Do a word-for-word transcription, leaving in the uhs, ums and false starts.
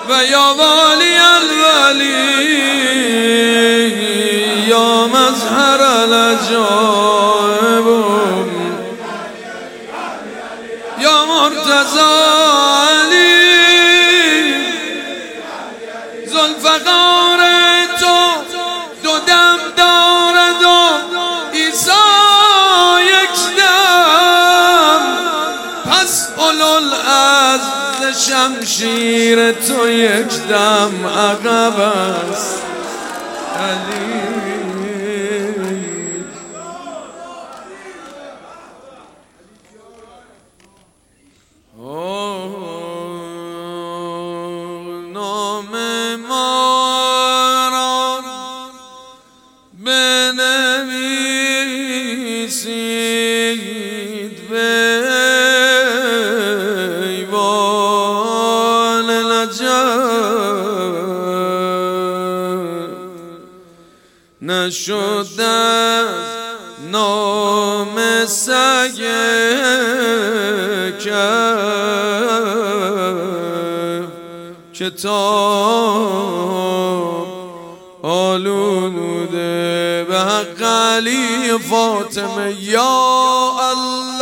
و یا والی الولی یا مظهر العجائب یا مرتضی علی ذوالفقار تو دو دم دارد و عیسی یک دم پس اولوالعزم شمشیر تو یک دم عقب است علی. نام ما را بنویسید به ایوان نجف نشده نام سگ کتاب آلوده به حق علی فاطمه یا الله.